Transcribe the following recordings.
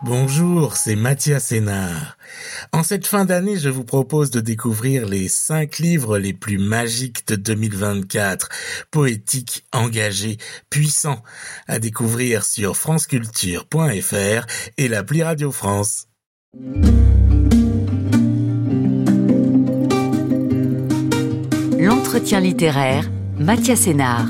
Bonjour, c'est Mathias Sénard. En cette fin d'année, je vous propose de découvrir les 5 livres les plus magiques de 2024, poétiques, engagés, puissants, à découvrir sur franceculture.fr et l'appli Radio France. L'entretien littéraire, Mathias Sénard.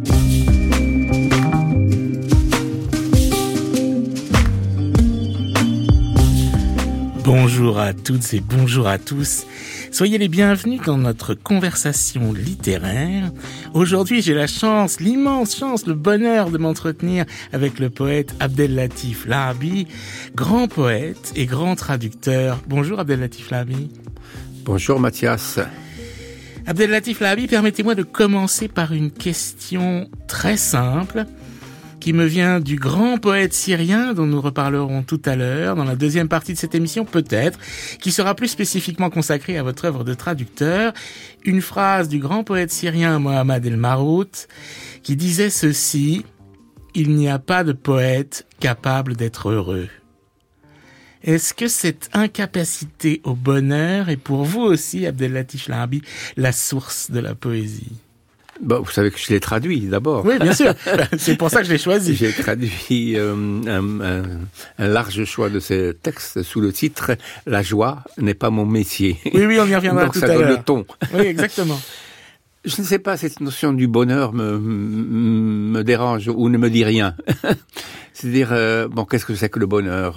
Bonjour à toutes et bonjour à tous. Soyez les bienvenus dans notre conversation littéraire. Aujourd'hui, j'ai la chance, l'immense chance, le bonheur de m'entretenir avec le poète Abdellatif Lahabi, grand poète et grand traducteur. Bonjour Abdellatif Lahabi. Bonjour Mathias. Abdellatif Lahabi, permettez-moi de commencer par une question très simple qui me vient du grand poète syrien dont nous reparlerons tout à l'heure dans la deuxième partie de cette émission, peut-être, qui sera plus spécifiquement consacrée à votre œuvre de traducteur. Une phrase du grand poète syrien Mohamed El Marout qui disait ceci: « Il n'y a pas de poète capable d'être heureux ». Est-ce que cette incapacité au bonheur est pour vous aussi, Abdellatif Lahabi, la source de la poésie ? Bon, vous savez que je l'ai traduit d'abord. Oui, bien sûr. C'est pour ça que je l'ai choisi. J'ai traduit un large choix de ces textes sous le titre « La joie n'est pas mon métier ». Oui, on y reviendra tout à l'heure. Donc ça donne le ton. Oui, exactement. Je ne sais pas, cette notion du bonheur me dérange ou ne me dit rien. C'est-à-dire, qu'est-ce que c'est que le bonheur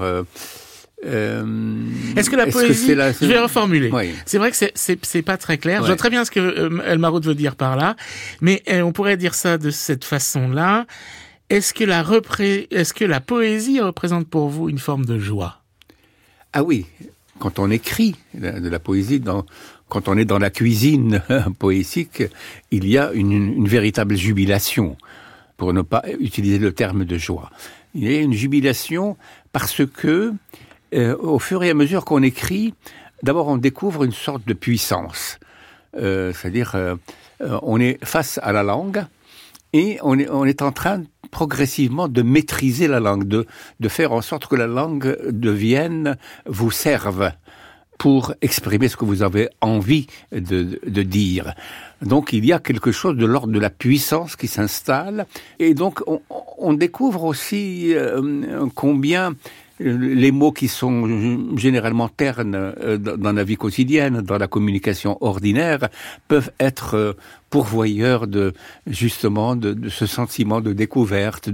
Est-ce que la poésie, je vais reformuler. Oui. C'est vrai que c'est pas très clair. Ouais. Je vois très bien ce que El Marout veut dire par là, mais on pourrait dire ça de cette façon-là. Est-ce que la poésie représente pour vous une forme de joie ? Ah oui, quand on écrit de la poésie, quand on est dans la cuisine poétique, il y a une véritable jubilation, pour ne pas utiliser le terme de joie. Il y a une jubilation parce que au fur et à mesure qu'on écrit, d'abord on découvre une sorte de puissance. C'est-à-dire, on est face à la langue et on est en train progressivement de maîtriser la langue, de faire en sorte que la langue vous serve pour exprimer ce que vous avez envie de dire. Donc il y a quelque chose de l'ordre de la puissance qui s'installe, et donc on découvre aussi combien les mots qui sont généralement ternes dans la vie quotidienne, dans la communication ordinaire, peuvent être pourvoyeurs de ce sentiment de découverte,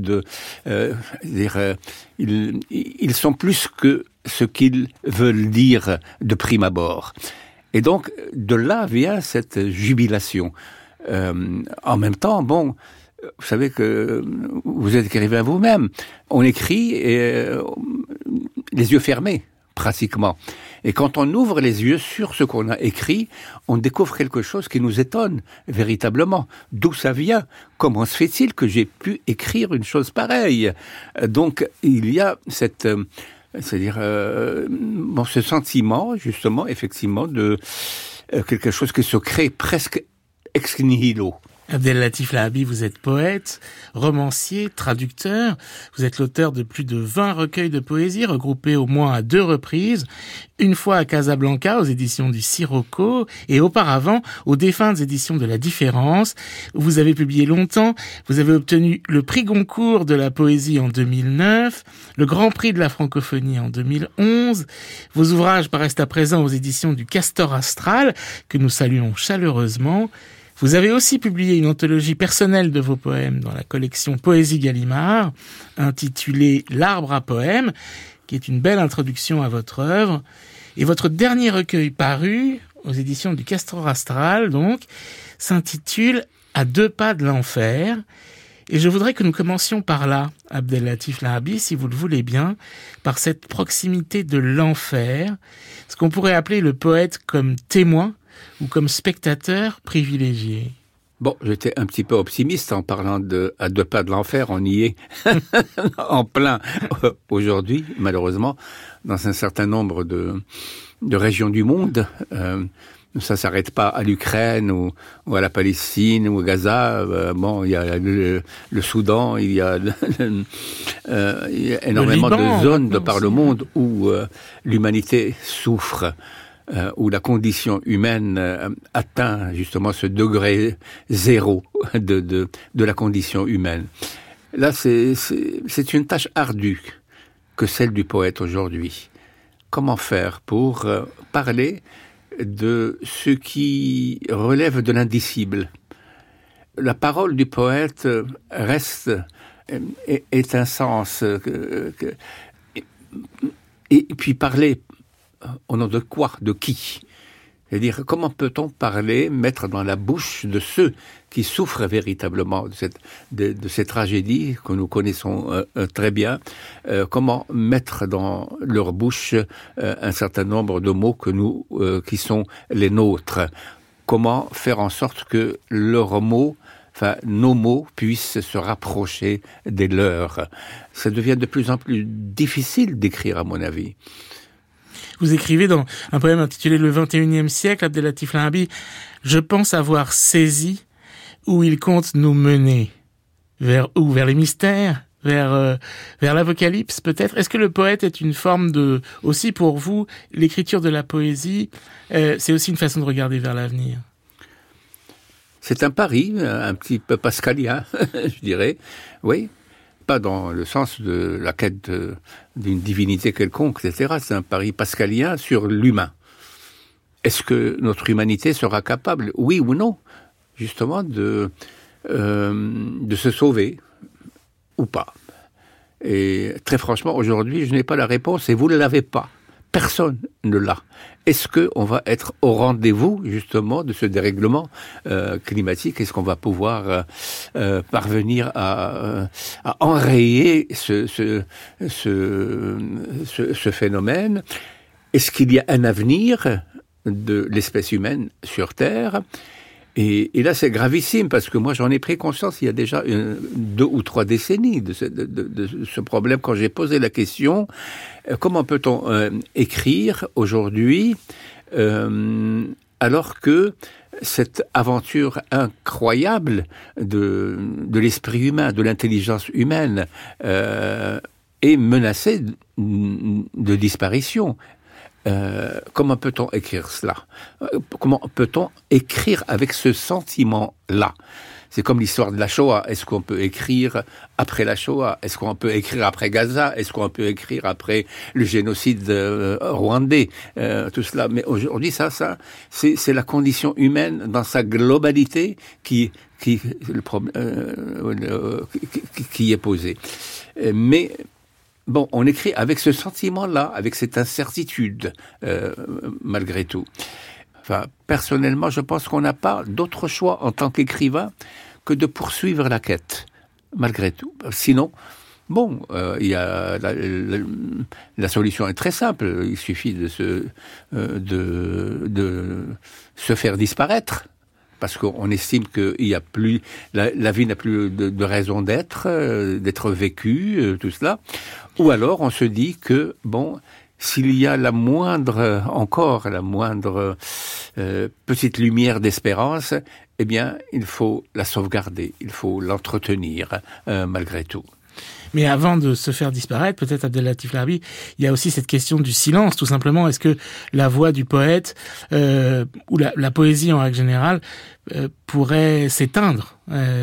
ils sont plus que ce qu'ils veulent dire de prime abord. Et donc, de là vient cette jubilation. En même temps, vous savez que vous êtes écrivain vous-même. On écrit les yeux fermés, pratiquement. Et quand on ouvre les yeux sur ce qu'on a écrit, on découvre quelque chose qui nous étonne véritablement. D'où ça vient ? Comment se fait-il que j'ai pu écrire une chose pareille ? Donc, il y a ce sentiment, justement, effectivement, de quelque chose qui se crée presque ex nihilo. Abdellatif Lahabi, vous êtes poète, romancier, traducteur. Vous êtes l'auteur de plus de 20 recueils de poésie regroupés au moins à 2 reprises. Une fois à Casablanca aux éditions du Sirocco et auparavant aux défuntes éditions de La Différence. Vous avez publié longtemps. Vous avez obtenu le prix Goncourt de la poésie en 2009, le Grand Prix de la francophonie en 2011. Vos ouvrages paraissent à présent aux éditions du Castor Astral, que nous saluons chaleureusement. Vous avez aussi publié une anthologie personnelle de vos poèmes dans la collection Poésie Gallimard, intitulée L'Arbre à poèmes, qui est une belle introduction à votre œuvre. Et votre dernier recueil paru, aux éditions du Castor Astral, donc, s'intitule À 2 pas de l'enfer. Et je voudrais que nous commencions par là, Abdellatif Lahabi, si vous le voulez bien, par cette proximité de l'enfer, ce qu'on pourrait appeler le poète comme témoin ou comme spectateur privilégié. Bon, j'étais un petit peu optimiste en parlant à 2 pas de l'enfer, on y est en plein aujourd'hui, malheureusement, dans un certain nombre de régions du monde. ça s'arrête pas à l'Ukraine ou à la Palestine ou à Gaza. Il y a le Soudan, il y a énormément Liban, de zones de par aussi. le monde où l'humanité souffre, où la condition humaine atteint justement ce degré zéro de la condition humaine. Là, c'est une tâche ardue que celle du poète aujourd'hui. Comment faire pour parler de ce qui relève de l'indicible? La parole du poète reste, est un sens, et puis parler au nom de quoi, de qui? C'est-à-dire, comment peut-on parler, mettre dans la bouche de ceux qui souffrent véritablement de ces tragédies que nous connaissons très bien, comment mettre dans leur bouche un certain nombre de mots qui sont les nôtres? Comment faire en sorte que leurs mots, nos mots puissent se rapprocher des leurs? Ça devient de plus en plus difficile d'écrire, à mon avis. Vous écrivez dans un poème intitulé Le 21e siècle, Abdellatif Lahabi, « Je pense avoir saisi où il compte nous mener. Vers les mystères, vers l'Apocalypse peut-être. Est-ce que le poète est une forme aussi pour vous, l'écriture de la poésie, c'est aussi une façon de regarder vers l'avenir? C'est un pari, un petit peu pascalien, je dirais, oui. Pas dans le sens de la quête d'une divinité quelconque, etc. C'est un pari pascalien sur l'humain. Est-ce que notre humanité sera capable, oui ou non, justement, de se sauver ou pas? Et très franchement, aujourd'hui, je n'ai pas la réponse et vous ne l'avez pas. Personne ne l'a. Est-ce qu'on va être au rendez-vous, justement, de ce dérèglement climatique? Est-ce qu'on va pouvoir parvenir à enrayer ce phénomène? Est-ce qu'il y a un avenir de l'espèce humaine sur Terre? Et là, c'est gravissime, parce que moi, j'en ai pris conscience il y a déjà 2 ou 3 décennies de ce problème. Quand j'ai posé la question, comment peut-on écrire aujourd'hui alors que cette aventure incroyable de l'esprit humain, de l'intelligence humaine est menacée de disparition? Comment peut-on écrire cela? Comment peut-on écrire avec ce sentiment-là? C'est comme l'histoire de la Shoah. Est-ce qu'on peut écrire après la Shoah? Est-ce qu'on peut écrire après Gaza? Est-ce qu'on peut écrire après le génocide rwandais? Tout cela. Mais aujourd'hui, c'est la condition humaine dans sa globalité qui est posée. Mais bon, on écrit avec ce sentiment-là, avec cette incertitude, malgré tout. Enfin, personnellement, je pense qu'on n'a pas d'autre choix en tant qu'écrivain que de poursuivre la quête, malgré tout. Sinon, bon, il y a la solution est très simple. Il suffit de se faire disparaître. Parce qu'on estime qu'il y a plus, la vie n'a plus de raison d'être vécue, tout cela. Ou alors on se dit que, bon, s'il y a la moindre petite lumière d'espérance, eh bien, il faut la sauvegarder, il faut l'entretenir, malgré tout. Mais avant de se faire disparaître, peut-être Abdellatif Lahabi, il y a aussi cette question du silence, tout simplement. Est-ce que la voix du poète, ou la poésie en règle générale, pourrait s'éteindre?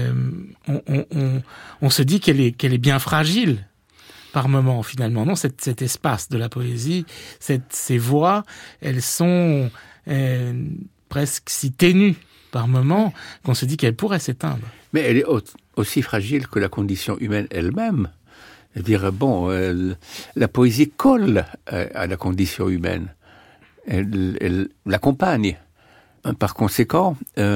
On se dit qu'elle est bien fragile par moment, finalement. Non, cet espace de la poésie, ces voix, elles sont presque si ténues par moment qu'on se dit qu'elle pourrait s'éteindre. Mais elle est aussi fragile que la condition humaine elle-même. C'est-à-dire, bon, la poésie colle à la condition humaine. Elle l'accompagne. Par conséquent,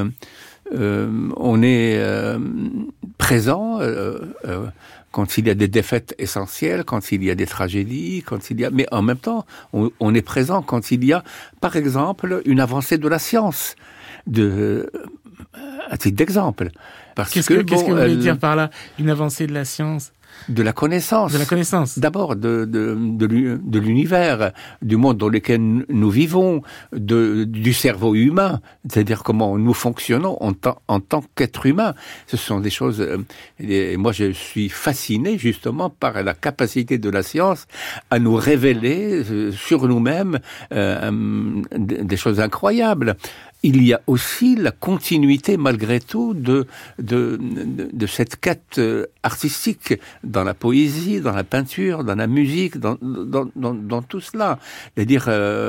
on est présent quand il y a des défaites essentielles, quand il y a des tragédies, mais en même temps, on est présent quand il y a, par exemple, une avancée de la science. À titre d'exemple. Qu'est-ce que vous voulez dire par là, une avancée de la science? De la connaissance. De la connaissance. D'abord de l'univers, du monde dans lequel nous vivons, du cerveau humain, c'est-à-dire comment nous fonctionnons en tant qu'être humain. Ce sont des choses... et moi, je suis fasciné justement par la capacité de la science à nous révéler sur nous-mêmes des choses incroyables. Il y a aussi la continuité, malgré tout, de cette quête artistique dans la poésie, dans la peinture, dans la musique, dans tout cela. C'est-à-dire,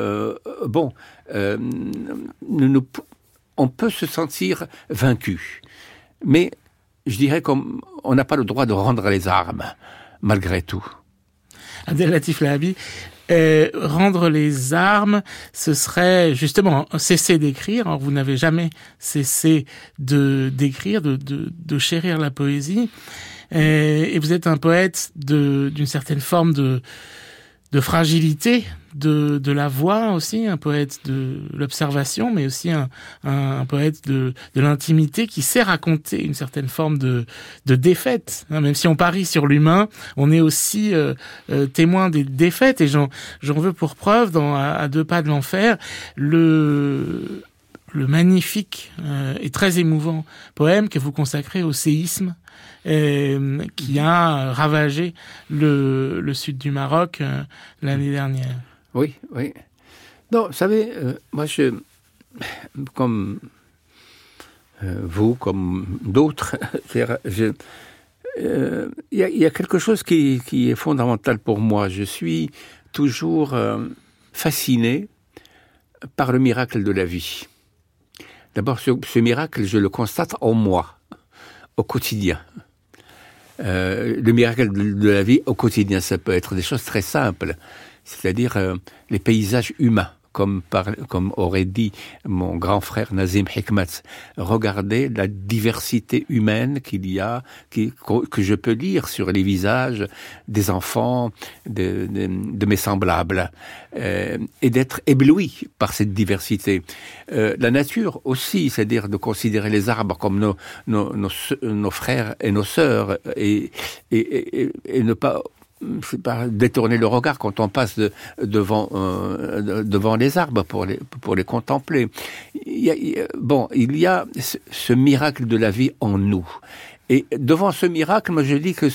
on peut se sentir vaincu, mais je dirais qu'on n'a pas le droit de rendre les armes, malgré tout. Abdellatif Lahabi, rendre les armes, ce serait justement cesser d'écrire. Alors, vous n'avez jamais cessé d'écrire, de chérir la poésie, et vous êtes un poète d'une certaine forme de fragilité de la voix aussi, un poète de l'observation, mais aussi un poète de l'intimité qui sait raconter une certaine forme de défaite. Même si on parie sur l'humain, on est aussi témoin des défaites, et j'en veux pour preuve à 2 pas de l'enfer le magnifique et très émouvant poème que vous consacrez au séisme qui a ravagé le sud du Maroc l'année dernière. Oui. Non, vous savez, moi, comme vous, comme d'autres, il y a quelque chose qui est fondamental pour moi. Je suis toujours fasciné par le miracle de la vie. D'abord, ce miracle, je le constate en moi, au quotidien. Le miracle de la vie au quotidien, ça peut être des choses très simples, c'est-à-dire les paysages humains, comme aurait dit mon grand frère Nazim Hikmat. Regardez la diversité humaine qu'il y a, que je peux lire sur les visages des enfants, de mes semblables, et d'être ébloui par cette diversité. La nature aussi, c'est-à-dire de considérer les arbres comme nos frères et nos sœurs, et ne pas détourner le regard quand on passe devant les arbres pour les contempler. Il y a ce miracle de la vie en nous. Et devant ce miracle, moi je dis que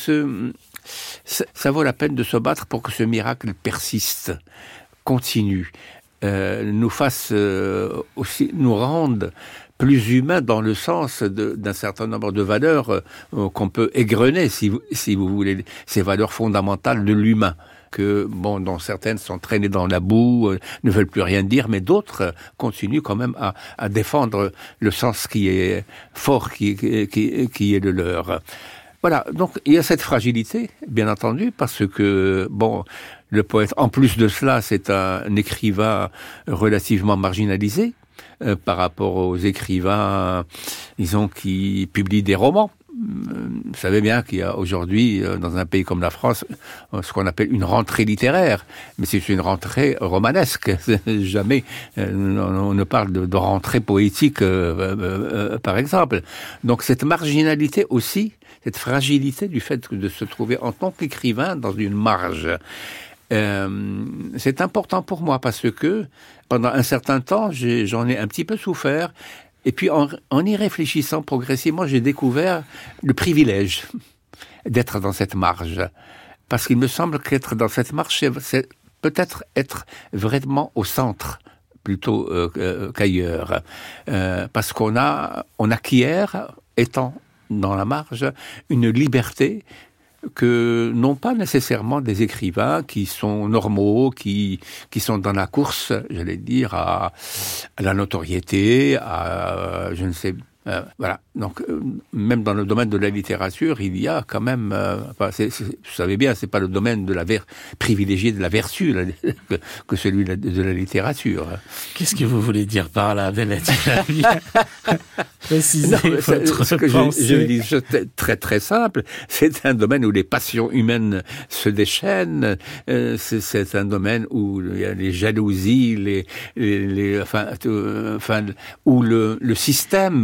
ça vaut la peine de se battre pour que ce miracle persiste, continue, nous fasse aussi, nous rende plus humain dans le sens d'un certain nombre de valeurs qu'on peut égrener, si vous voulez, ces valeurs fondamentales de l'humain, dont certaines sont traînées dans la boue, ne veulent plus rien dire, mais d'autres continuent quand même à défendre le sens qui est fort, qui est le leur. Voilà, donc il y a cette fragilité, bien entendu, parce que, le poète, en plus de cela, c'est un écrivain relativement marginalisé, par rapport aux écrivains, disons, qui publient des romans. Vous savez bien qu'il y a aujourd'hui, dans un pays comme la France, ce qu'on appelle une rentrée littéraire. Mais c'est une rentrée romanesque. Jamais on ne parle de rentrée poétique, par exemple. Donc cette marginalité aussi, cette fragilité du fait de se trouver en tant qu'écrivain dans une marge, c'est important pour moi parce que pendant un certain temps, j'en ai un petit peu souffert. Et puis, en y réfléchissant progressivement, j'ai découvert le privilège d'être dans cette marge. Parce qu'il me semble qu'être dans cette marge, c'est peut-être être vraiment au centre plutôt qu'ailleurs. Parce qu'on acquiert, étant dans la marge, une liberté que n'ont pas nécessairement des écrivains qui sont normaux, qui sont dans la course, j'allais dire, à la notoriété, à je ne sais. Voilà. Donc, même dans le domaine de la littérature, il y a quand même. Vous savez bien, c'est pas le domaine de privilégié de la vertu que celui de la littérature. Qu'est-ce que vous voulez dire par là, Abdellatif Lahabi? Précisez ce que je dis très très simple. C'est un domaine où les passions humaines se déchaînent. C'est un domaine où il y a les jalousies, où le système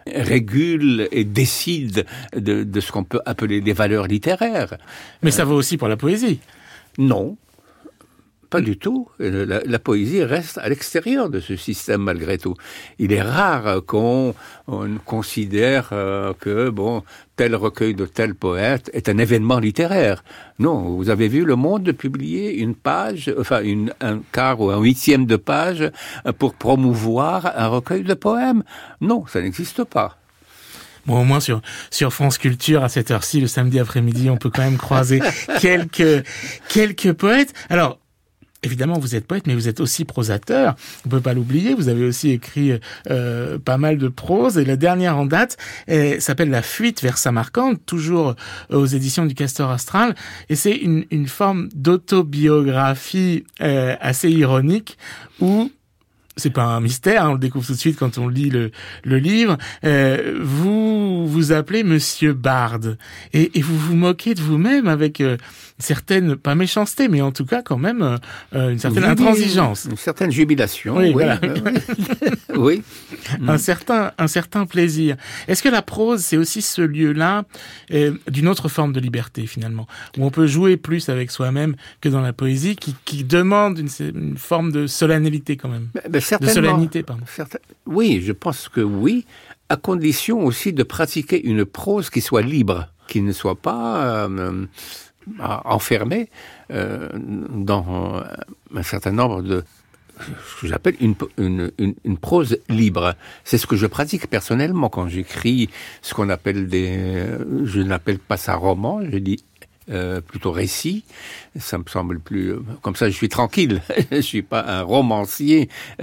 régule et décide de ce qu'on peut appeler des valeurs littéraires. Mais ça vaut aussi pour la poésie. Non. Pas du tout. La poésie reste à l'extérieur de ce système malgré tout. Il est rare qu'on considère que tel recueil de tel poète est un événement littéraire. Non, vous avez vu Le Monde publier une page, un quart ou un huitième de page pour promouvoir un recueil de poèmes. Non, ça n'existe pas. Bon, au moins sur France Culture, à cette heure-ci, le samedi après-midi, on peut quand même croiser quelques poètes. Alors, évidemment, vous êtes poète, mais vous êtes aussi prosateur. On peut pas l'oublier. Vous avez aussi écrit pas mal de prose. Et la dernière en date s'appelle La Fuite vers Samarcande, toujours aux éditions du Castor Astral. Et c'est une forme d'autobiographie assez ironique où c'est pas un mystère, on le découvre tout de suite quand on lit le livre. Vous vous appelez Monsieur Barde et vous vous moquez de vous-même avec certaine, pas méchanceté, mais en tout cas quand même une certaine intransigeance, une certaine jubilation. Oui, voilà. Oui. Un certain plaisir. Est-ce que la prose, c'est aussi ce lieu-là d'une autre forme de liberté finalement, où on peut jouer plus avec soi-même que dans la poésie, qui demande une forme de solennité quand même. De solennité, pardon. Oui, je pense que oui, à condition aussi de pratiquer une prose qui soit libre, qui ne soit pas enfermée dans un certain nombre de ce que j'appelle une prose libre. C'est ce que je pratique personnellement quand j'écris ce qu'on appelle je n'appelle pas ça roman, je dis plutôt récit. Ça me semble plus comme ça. Je suis tranquille. Je suis pas un romancier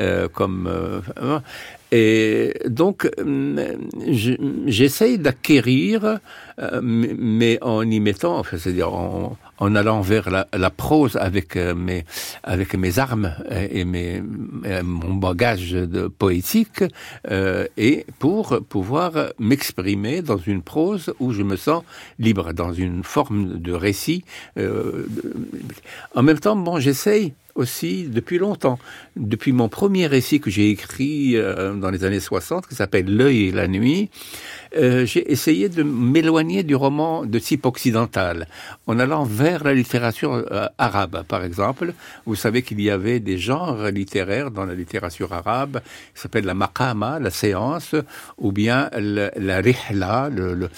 et donc j'essaye d'acquérir, mais en y mettant, c'est-à-dire en allant vers la prose avec mes armes et mon bagage poétique, et pour pouvoir m'exprimer dans une prose où je me sens libre, dans une forme de récit. En même temps, j'essaye aussi depuis longtemps, depuis mon premier récit que j'ai écrit dans les années 60, qui s'appelle L'œil et la nuit, j'ai essayé de m'éloigner du roman de type occidental, en allant vers la littérature arabe, par exemple. Vous savez qu'il y avait des genres littéraires dans la littérature arabe, qui s'appelle la maqama, la séance, ou bien la rihla,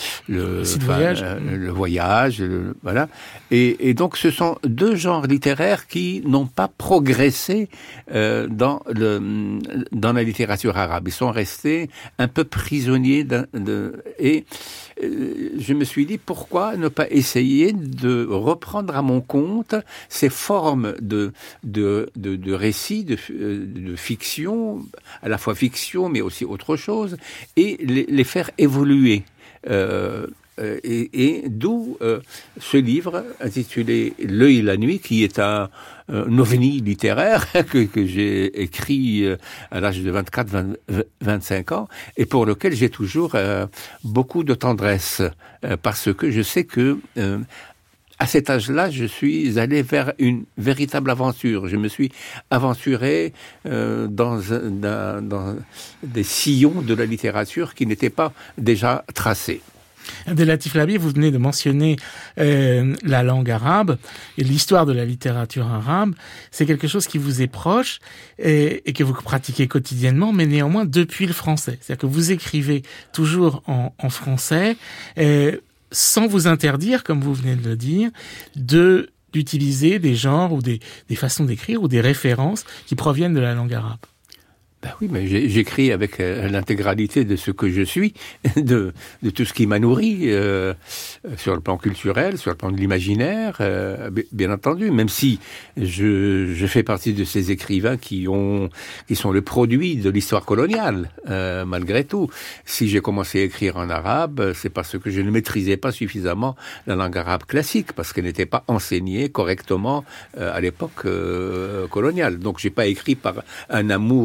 le voyage, voilà. Et donc ce sont deux genres littéraires qui n'ont pas progressé dans la littérature arabe. Ils sont restés un peu prisonniers et je me suis dit, pourquoi ne pas essayer de reprendre à mon compte ces formes de récits, de fiction, à la fois fiction mais aussi autre chose, et les faire évoluer. Et d'où ce livre intitulé L'œil et la nuit, qui est un ovni littéraire que j'ai écrit à l'âge de 24-25 ans, et pour lequel j'ai toujours beaucoup de tendresse, parce que je sais que à cet âge-là, je suis allé vers une véritable aventure. Je me suis aventuré dans des sillons de la littérature qui n'étaient pas déjà tracés. Abdellatif Labi, vous venez de mentionner la langue arabe et l'histoire de la littérature arabe. C'est quelque chose qui vous est proche et que vous pratiquez quotidiennement, mais néanmoins depuis le français. C'est-à-dire que vous écrivez toujours en français, sans vous interdire, comme vous venez de le dire, d'utiliser des genres ou des façons d'écrire ou des références qui proviennent de la langue arabe. Ben oui, mais j'écris avec l'intégralité de ce que je suis, de tout ce qui m'a nourri, sur le plan culturel, sur le plan de l'imaginaire, bien entendu, même si je fais partie de ces écrivains qui sont le produit de l'histoire coloniale, malgré tout. Si j'ai commencé à écrire en arabe, c'est parce que je ne maîtrisais pas suffisamment la langue arabe classique, parce qu'elle n'était pas enseignée correctement à l'époque coloniale. Donc j'ai pas écrit par un amour immense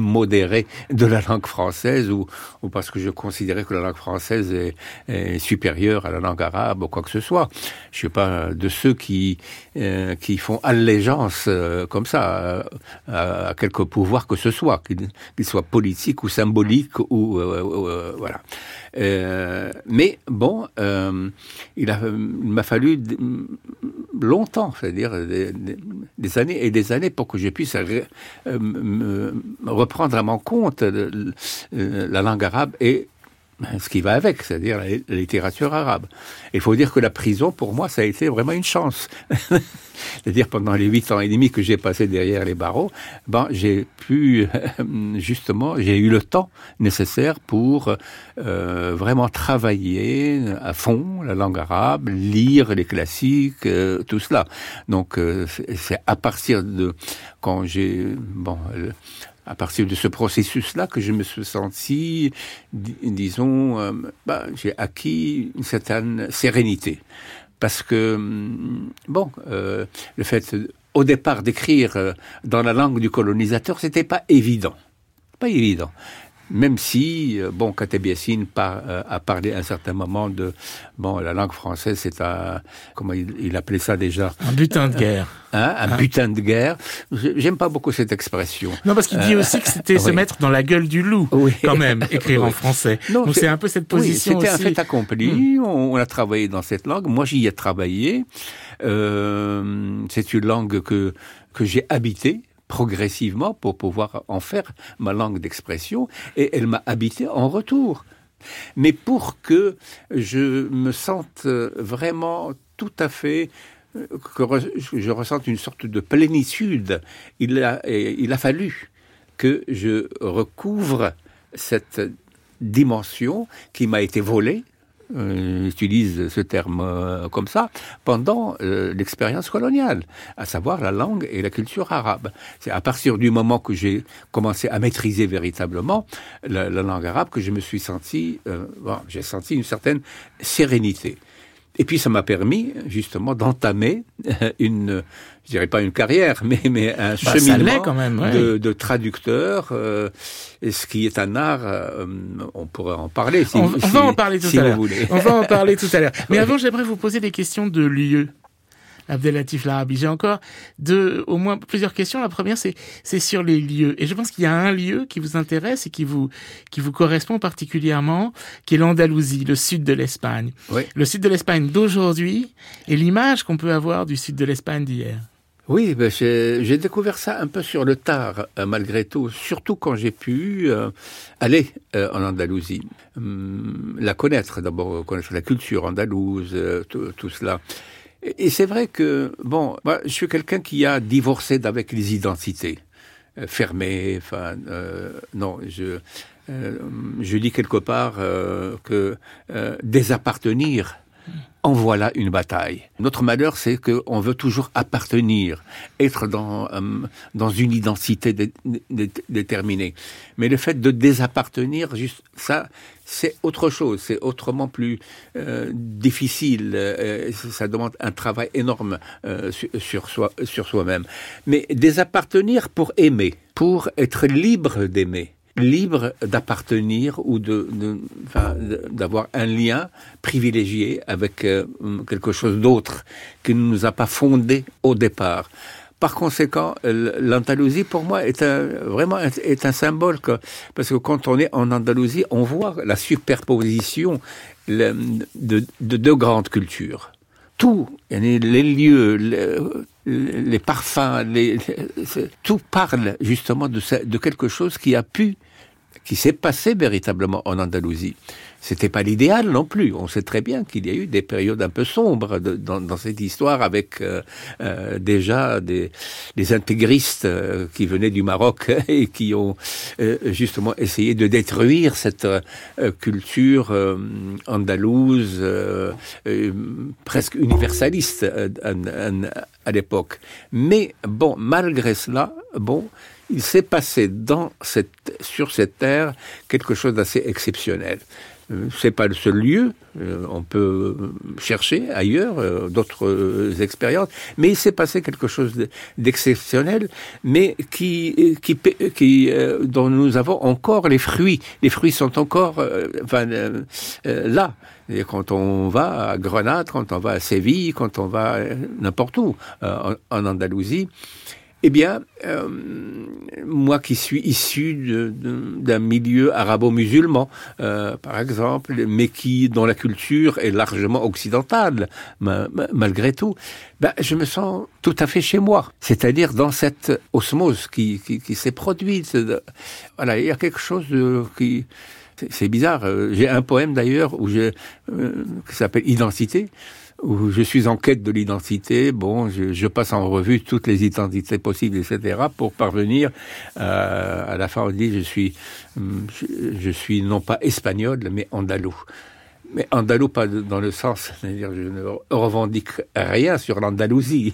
modéré de la langue française ou parce que je considérais que la langue française est supérieure à la langue arabe ou quoi que ce soit. Je suis pas de ceux qui font allégeance comme ça à quelque pouvoir que ce soit, qu'il soit politique ou symbolique ou voilà. Mais bon, il m'a fallu longtemps, c'est-à-dire des années et des années pour que je puisse reprendre à mon compte la langue arabe et ce qui va avec, c'est-à-dire la littérature arabe. Il faut dire que la prison, pour moi, ça a été vraiment une chance. C'est-à-dire pendant les 8 ans et demi que j'ai passé derrière les barreaux, j'ai pu, justement, j'ai eu le temps nécessaire pour vraiment travailler à fond la langue arabe, lire les classiques, tout cela. Donc, c'est à partir de quand à partir de ce processus-là que je me suis senti, disons, j'ai acquis une certaine sérénité. Parce que, le fait, au départ, d'écrire dans la langue du colonisateur, c'était pas évident. Pas évident. Même si, Kateb Yassine a parlé à un certain moment de, la langue française, c'est comment il appelait ça déjà? Un butin de guerre. Un butin de guerre. J'aime pas beaucoup cette expression. Non, parce qu'il dit aussi que c'était se mettre dans la gueule du loup, quand même, écrire en français. Non, donc c'est un peu cette position c'était aussi. Un fait accompli. On a travaillé dans cette langue. Moi, j'y ai travaillé. C'est une langue que j'ai habitée progressivement pour pouvoir en faire ma langue d'expression, et elle m'a habité en retour. Mais pour que je me sente vraiment tout à fait, que je ressente une sorte de plénitude, il a fallu que je recouvre cette dimension qui m'a été volée, j'utilise ce terme comme ça, pendant l'expérience coloniale, à savoir la langue et la culture arabe. C'est à partir du moment que j'ai commencé à maîtriser véritablement la langue arabe que je me suis senti, j'ai senti une certaine sérénité. Et puis ça m'a permis justement d'entamer je dirais pas une carrière, mais un cheminement quand même, de traducteur, ce qui est un art, on pourrait en parler on va en parler tout à l'heure. On va en parler tout à l'heure. Mais avant, j'aimerais vous poser des questions de lieu. Abdellatif Larabi, j'ai encore au moins plusieurs questions. La première, c'est sur les lieux. Et je pense qu'il y a un lieu qui vous intéresse et qui vous correspond particulièrement, qui est l'Andalousie, le sud de l'Espagne. Oui. Le sud de l'Espagne d'aujourd'hui et l'image qu'on peut avoir du sud de l'Espagne d'hier. Oui, j'ai découvert ça un peu sur le tard, malgré tout, surtout quand j'ai pu aller en Andalousie. La connaître, d'abord connaître la culture andalouse, tout cela. Et c'est vrai que, je suis quelqu'un qui a divorcé d'avec les identités fermées. Non, je lis quelque part que désappartenir, en voilà une bataille. Notre malheur, c'est qu'on veut toujours appartenir, être dans une identité déterminée. Mais le fait de désappartenir, juste ça, c'est autre chose, c'est autrement plus difficile. Ça demande un travail énorme sur soi-même. Mais désappartenir pour aimer, pour être libre d'aimer. Libre d'appartenir ou d'avoir un lien privilégié avec quelque chose d'autre qui ne nous a pas fondé au départ. Par conséquent, l'Andalousie, pour moi, est un symbole, parce que quand on est en Andalousie, on voit la superposition de deux grandes cultures. Tout, les lieux, les parfums, tout parle justement de quelque chose qui s'est passé véritablement en Andalousie. C'était pas l'idéal non plus. On sait très bien qu'il y a eu des périodes un peu sombres dans cette histoire, avec déjà des intégristes qui venaient du Maroc et qui ont justement essayé de détruire cette culture andalouse presque universaliste à l'époque. Mais malgré cela, il s'est passé sur cette terre quelque chose d'assez exceptionnel. c'est pas le seul lieu. On peut chercher ailleurs d'autres expériences, mais il s'est passé quelque chose d'exceptionnel, mais dont nous avons encore les fruits. Les fruits sont encore là. Et quand on va à Grenade, quand on va à Séville, quand on va n'importe où en Andalousie, eh bien, moi qui suis issu d'un milieu arabo-musulman, par exemple, mais dont la culture est largement occidentale, malgré tout, je me sens tout à fait chez moi. C'est-à-dire dans cette osmose qui s'est produite. Voilà, il y a quelque chose qui... C'est bizarre. J'ai un poème d'ailleurs qui s'appelle Identité, où je suis en quête de l'identité. Bon, je passe en revue toutes les identités possibles, etc., pour parvenir à la fin. On dit je suis non pas espagnol, mais andalou. Mais andalou pas dans le sens, c'est-à-dire je ne revendique rien sur l'Andalousie,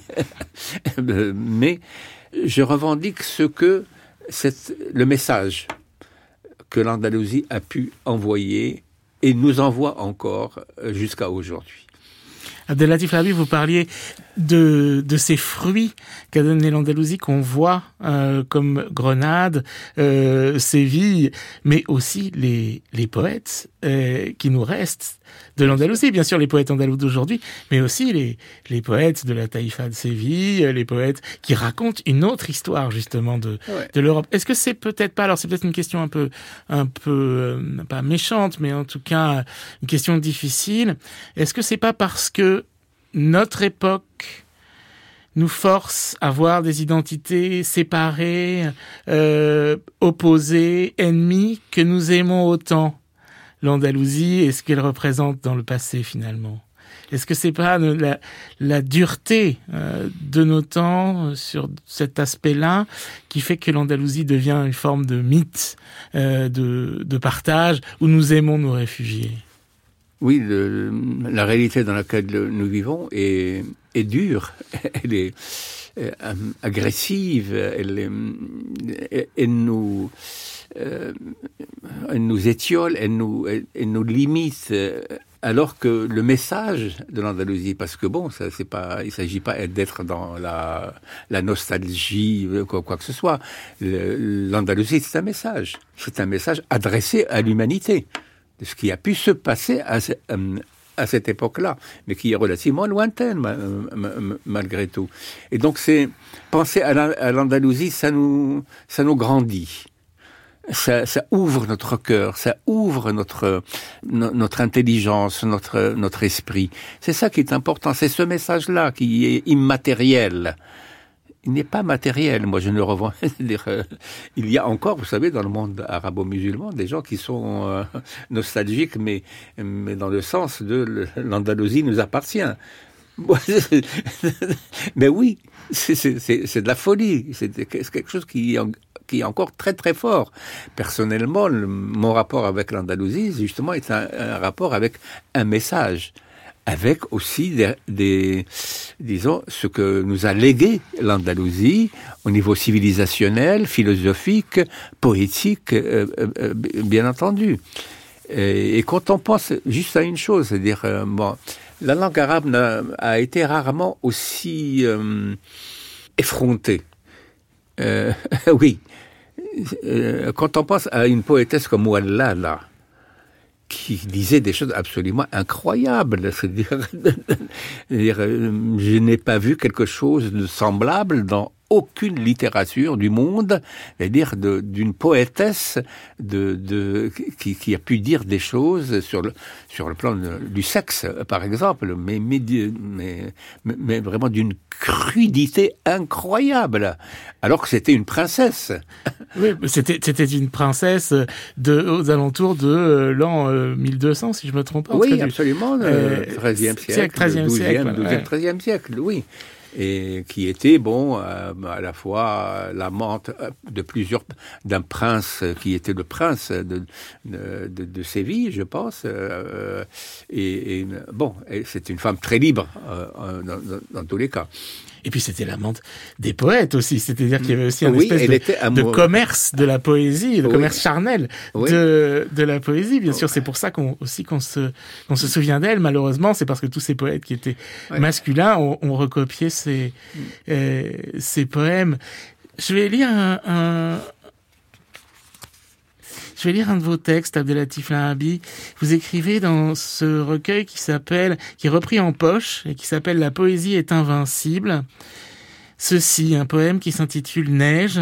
mais je revendique le message que l'Andalousie a pu envoyer et nous envoie encore jusqu'à aujourd'hui. Abdellatif Lahabib, vous parliez de ces fruits qu'a donné l'Andalousie qu'on voit comme Grenade, Séville, mais aussi les poètes qui nous restent de l'Andalousie, bien sûr les poètes andalous d'aujourd'hui, mais aussi les poètes de la taïfa de Séville, les poètes qui racontent une autre histoire justement de l'Europe. Est-ce que c'est peut-être pas, alors c'est peut-être une question un peu pas méchante, mais en tout cas une question difficile. Est-ce que c'est pas parce que notre époque nous force à voir des identités séparées, opposées, ennemies, que nous aimons autant l'Andalousie et ce qu'elle représente dans le passé finalement? Est-ce que c'est pas la dureté de nos temps sur cet aspect-là qui fait que l'Andalousie devient une forme de mythe, de partage où nous aimons nous réfugier? Oui, la réalité dans laquelle nous vivons est dure, elle est agressive, elle nous étiole, elle nous limite. Alors que le message de l'Andalousie, parce que bon, il s'agit pas d'être dans la nostalgie, quoi que ce soit. L'Andalousie, c'est un message adressé à l'humanité, de ce qui a pu se passer à cette époque-là, mais qui est relativement lointaine malgré tout. Et donc penser à l'Andalousie, ça nous grandit. Ça ouvre notre cœur, ça ouvre notre intelligence, notre esprit. C'est ça qui est important, c'est ce message-là qui est immatériel. Il n'est pas matériel, moi je ne le revends. Il y a encore, vous savez, dans le monde arabo-musulman, des gens qui sont nostalgiques, mais dans le sens de l'Andalousie nous appartient. Mais oui, c'est de la folie, c'est quelque chose qui est encore très très fort. Personnellement, mon rapport avec l'Andalousie, justement, est un rapport avec un message, avec aussi disons, ce que nous a légué l'Andalousie au niveau civilisationnel, philosophique, poétique, bien entendu. Et quand on pense juste à une chose, c'est-à-dire, la langue arabe a été rarement aussi effrontée. Oui. Quand on pense à une poétesse comme Ouallala, qui disait des choses absolument incroyables, c'est-à-dire, je n'ai pas vu quelque chose de semblable dans aucune littérature du monde, c'est-à-dire d'une poétesse qui a pu dire des choses sur le plan du sexe, par exemple, mais vraiment d'une crudité incroyable, alors que c'était une princesse. Oui, c'était une princesse aux alentours de l'an 1200, si je me trompe pas. Oui, absolument, 13e siècle, 13e 12e, siècle, 12e, 13e siècle, oui. Et qui était, à la fois l'amante d'un prince qui était le prince de Séville, je pense. Et c'est une femme très libre dans tous les cas. Et puis c'était l'amante des poètes aussi, c'est-à-dire qu'il y avait aussi un Oui, espèce de commerce de la poésie, de commerce charnel Oui. de la poésie. Bien sûr, c'est pour ça qu'on se souvient d'elle. Malheureusement, c'est parce que tous ces poètes qui étaient masculins ont recopié ces poèmes. Je vais lire Je vais lire un de vos textes, Abdelatif Lahabi. Vous écrivez dans ce recueil qui est repris en poche et qui s'appelle La poésie est invincible. Ceci, un poème qui s'intitule Neige.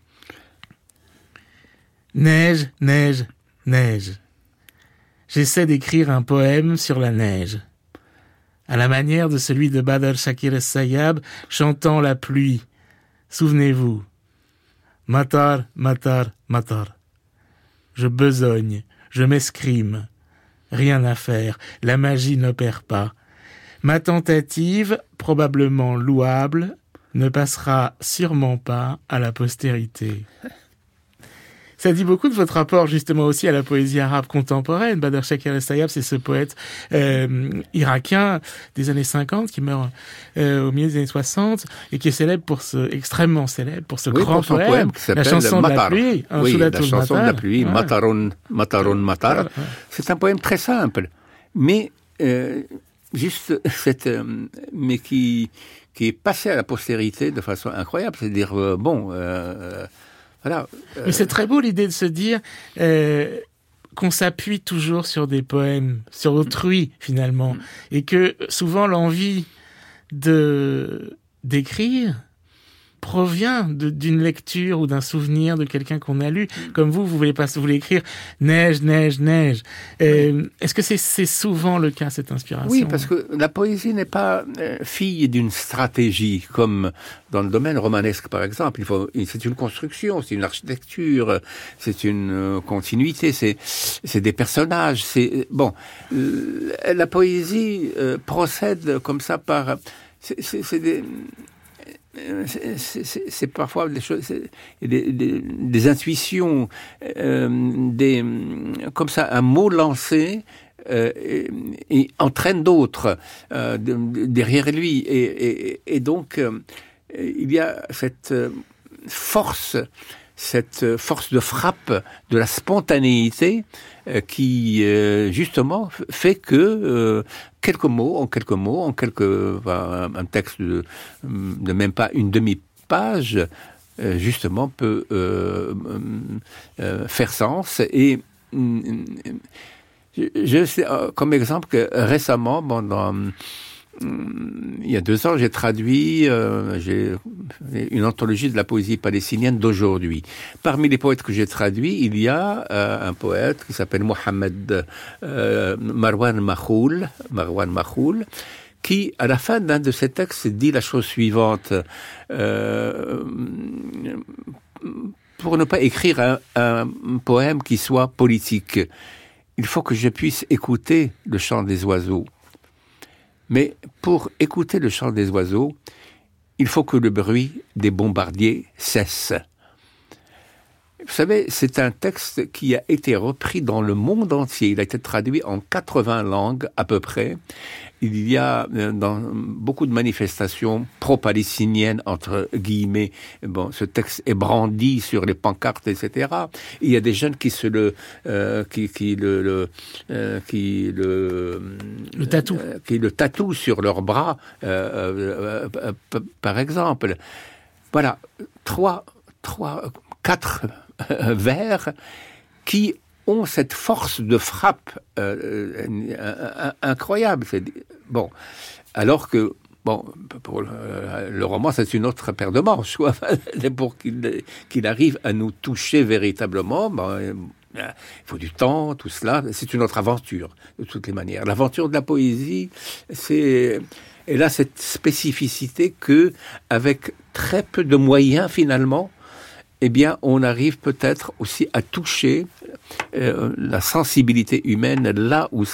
Neige, neige, neige. J'essaie d'écrire un poème sur la neige. À la manière de celui de Badr Shakir Es-Sayyab chantant la pluie. Souvenez-vous. Matar, matar, matar. Je besogne, je m'escrime. Rien à faire, la magie n'opère pas. Ma tentative, probablement louable, ne passera sûrement pas à la postérité. Ça dit beaucoup de votre rapport justement aussi à la poésie arabe contemporaine. Badr Shakir Es-Sayyab, c'est ce poète irakien des années 50 qui meurt au milieu des années 60 et qui est extrêmement célèbre pour ce grand poème, la chanson de la pluie. La chanson de la pluie, Matarun, Matarun, Matar. C'est un poème très simple, mais juste mais qui est passé à la postérité de façon incroyable. C'est-à-dire voilà. Mais c'est très beau l'idée de se dire qu'on s'appuie toujours sur des poèmes, sur autrui finalement, et que souvent l'envie d'écrire provient d'une lecture ou d'un souvenir de quelqu'un qu'on a lu. Comme vous voulez écrire neige, neige, neige. Est-ce que c'est souvent le cas, cette inspiration? Oui, parce que la poésie n'est pas fille d'une stratégie, comme dans le domaine romanesque, par exemple. C'est une construction, c'est une architecture, c'est une continuité, c'est des personnages. La poésie procède comme ça par... C'est parfois des choses, des intuitions, comme ça, un mot lancé et entraîne d'autres derrière lui, et donc il y a cette force de frappe de la spontanéité qui justement fait que un texte de même pas une demi-page justement peut faire sens. Et je sais comme exemple que récemment, il y a 2 ans, j'ai traduit une anthologie de la poésie palestinienne d'aujourd'hui. Parmi les poètes que j'ai traduits, il y a un poète qui s'appelle Mohamed Marwan Makhoul, qui, à la fin d'un de ses textes, dit la chose suivante. Pour ne pas écrire un poème qui soit politique, il faut que je puisse écouter le chant des oiseaux. Mais pour écouter le chant des oiseaux, il faut que le bruit des bombardiers cesse. Vous savez, c'est un texte qui a été repris dans le monde entier. Il a été traduit en 80 langues à peu près. Il y a dans beaucoup de manifestations pro-palestiniennes, entre guillemets, ce texte est brandi sur les pancartes, etc. Il y a des jeunes qui le tatouent sur leurs bras, par exemple. Voilà, 4 vers qui ont cette force de frappe incroyable. Alors que pour le roman, c'est une autre paire de manches, quoi. Pour qu'il arrive à nous toucher véritablement, il faut du temps, tout cela. C'est une autre aventure, de toutes les manières. L'aventure de la poésie, elle a cette spécificité que, avec très peu de moyens, finalement, eh bien, on arrive peut-être aussi à toucher la sensibilité humaine là où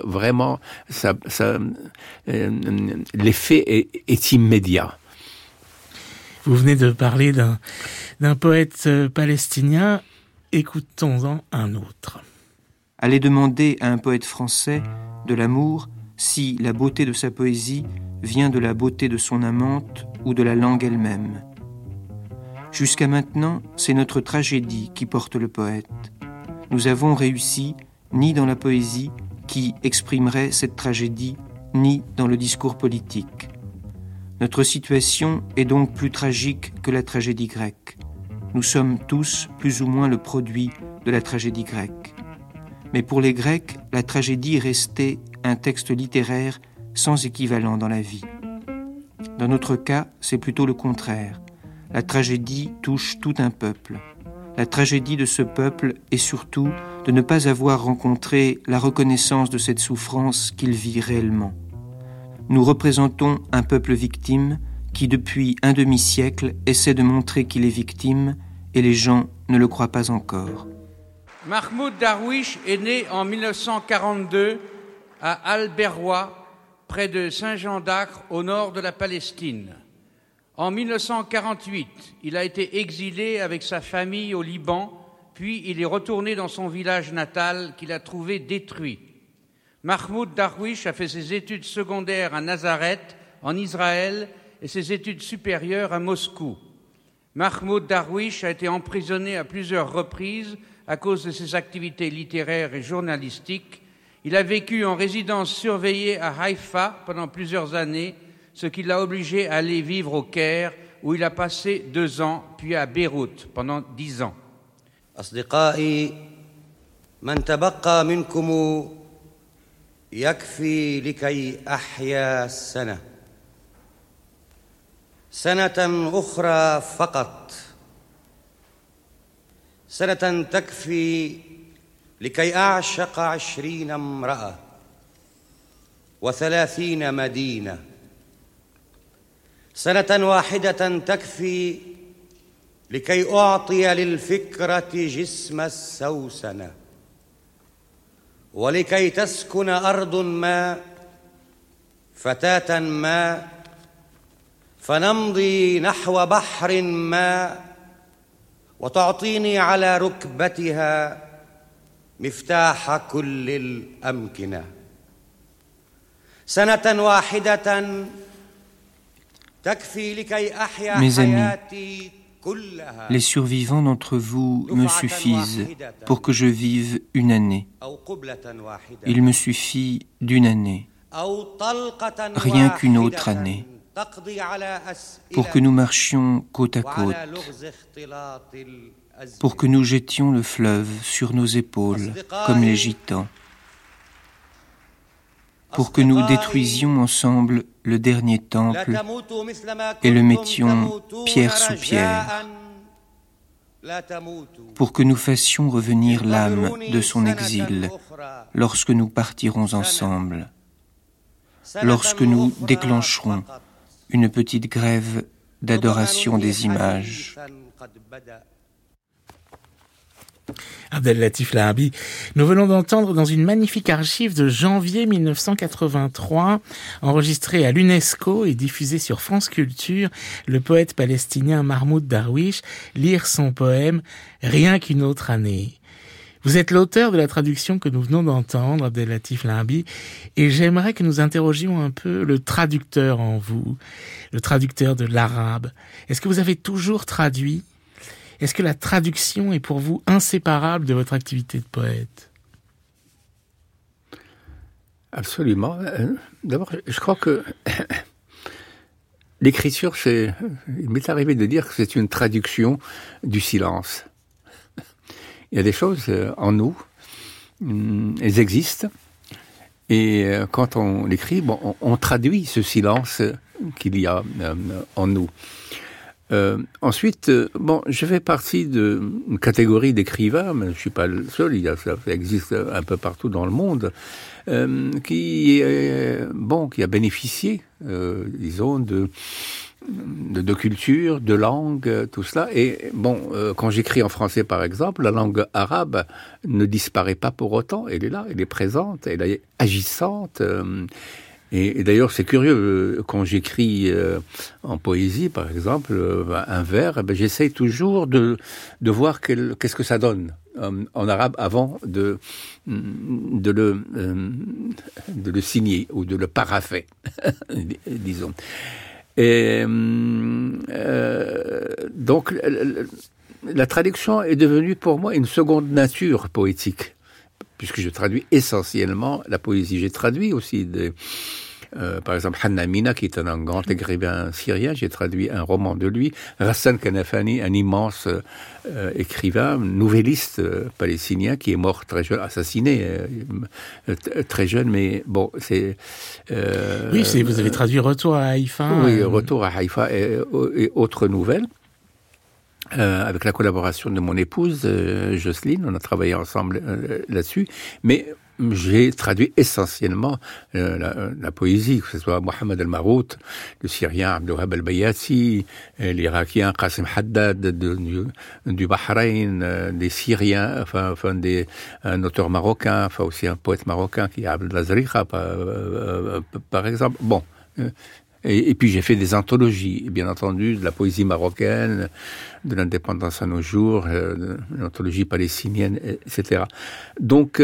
l'effet est immédiat. Vous venez de parler d'un poète palestinien. Écoutons-en un autre. Allez demander à un poète français de l'amour si la beauté de sa poésie vient de la beauté de son amante ou de la langue elle-même. Jusqu'à maintenant, c'est notre tragédie qui porte le poète. Nous avons réussi ni dans la poésie qui exprimerait cette tragédie, ni dans le discours politique. Notre situation est donc plus tragique que la tragédie grecque. Nous sommes tous plus ou moins le produit de la tragédie grecque. Mais pour les Grecs, la tragédie est restée un texte littéraire sans équivalent dans la vie. Dans notre cas, c'est plutôt le contraire. La tragédie touche tout un peuple. La tragédie de ce peuple est surtout de ne pas avoir rencontré la reconnaissance de cette souffrance qu'il vit réellement. Nous représentons un peuple victime qui, depuis un demi-siècle, essaie de montrer qu'il est victime et les gens ne le croient pas encore. Mahmoud Darwish est né en 1942 à Al-Berwa, près de Saint-Jean d'Acre, au nord de la Palestine. En 1948, il a été exilé avec sa famille au Liban, puis il est retourné dans son village natal qu'il a trouvé détruit. Mahmoud Darwish a fait ses études secondaires à Nazareth, en Israël, et ses études supérieures à Moscou. Mahmoud Darwish a été emprisonné à plusieurs reprises à cause de ses activités littéraires et journalistiques. Il a vécu en résidence surveillée à Haïfa pendant plusieurs années, ce qui l'a obligé à aller vivre au Caire, où il a passé 2 ans, puis à Beyrouth pendant 10 ans. أصدقائي من تبقى منكم يكفي لكي أحيا السنة سنة أخرى فقط سنة تكفي لكي أعشق 20 امرأة و30 مدينة سنة واحدة تكفي لكي أعطي للفكرة جسم السوسنة ولكي تسكن أرض ما فتاة ما فنمضي نحو بحر ما وتعطيني على ركبتها مفتاح كل الأمكنة سنة واحدة تكفي لكي أحيا حياتي. Les survivants d'entre vous me suffisent pour que je vive une année. Il me suffit d'une année, rien qu'une autre année, pour que nous marchions côte à côte, pour que nous jetions le fleuve sur nos épaules comme les gitans, pour que nous détruisions ensemble le dernier temple et le mettions pierre sous pierre, pour que nous fassions revenir l'âme de son exil lorsque nous partirons ensemble, lorsque nous déclencherons une petite grève d'adoration des images. Abdellatif Lahabi, nous venons d'entendre dans une magnifique archive de janvier 1983, enregistrée à l'UNESCO et diffusée sur France Culture, le poète palestinien Mahmoud Darwish lire son poème « Rien qu'une autre année ». Vous êtes l'auteur de la traduction que nous venons d'entendre, Abdellatif Lahabi, et j'aimerais que nous interrogions un peu le traducteur en vous, le traducteur de l'arabe. Est-ce que vous avez toujours traduit ? Est-ce que la traduction est pour vous inséparable de votre activité de poète ? Absolument. D'abord, je crois que l'écriture, il m'est arrivé de dire que c'est une traduction du silence. Il y a des choses en nous, elles existent, et quand on écrit, on traduit ce silence qu'il y a en nous. Ensuite, je fais partie d'une catégorie d'écrivains, mais je suis pas le seul, ça existe un peu partout dans le monde, qui a bénéficié, disons, de culture, de langue, tout cela. Et quand j'écris en français, par exemple, la langue arabe ne disparaît pas pour autant. Elle est là, elle est présente, elle est agissante. Et d'ailleurs, c'est curieux, quand j'écris en poésie, par exemple, un vers, j'essaye toujours de voir qu'est-ce que ça donne en arabe avant de le signer ou de le parapher, disons. Et donc, la traduction est devenue pour moi une seconde nature poétique, puisque je traduis essentiellement la poésie. J'ai traduit aussi par exemple, Hanna Mina, qui est un grand écrivain syrien, j'ai traduit un roman de lui. Ghassan Kanafani, un immense écrivain, nouvelliste palestinien, qui est mort très jeune, assassiné très jeune, mais bon, c'est... oui, vous avez traduit Retour à Haïfa. Oui, Retour à Haïfa et autres nouvelles. Avec la collaboration de mon épouse, Jocelyne, on a travaillé ensemble là-dessus, mais j'ai traduit essentiellement la poésie, que ce soit Mohamed El-Marout, le Syrien Abdelwahab El-Bayati, l'Irakien Qasim Haddad du Bahreïn, des Syriens, un auteur marocain, aussi un poète marocain qui est Abdel Zariqa, par exemple. Bon. Et puis j'ai fait des anthologies, bien entendu, de la poésie marocaine, de l'indépendance à nos jours, de l'anthologie palestinienne, etc. Donc,